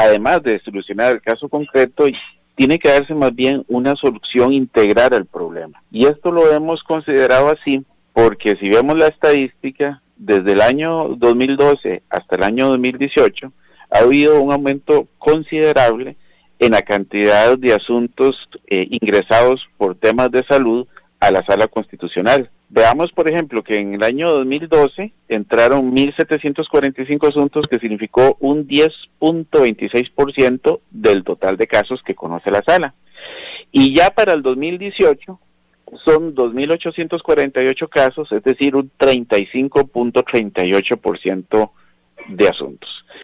además de solucionar el caso concreto, tiene que darse más bien una solución integral al problema. Y esto lo hemos considerado así porque si vemos la estadística, desde el año 2012 hasta el año 2018, ha habido un aumento considerable en la cantidad de asuntos ingresados por temas de salud a la Sala Constitucional. Veamos, por ejemplo, que en el año 2012 entraron 1.745 asuntos, que significó un 10.26% del total de casos que conoce la Sala. Y ya para el 2018 son 2.848 casos, es decir, un 35.38% de asuntos.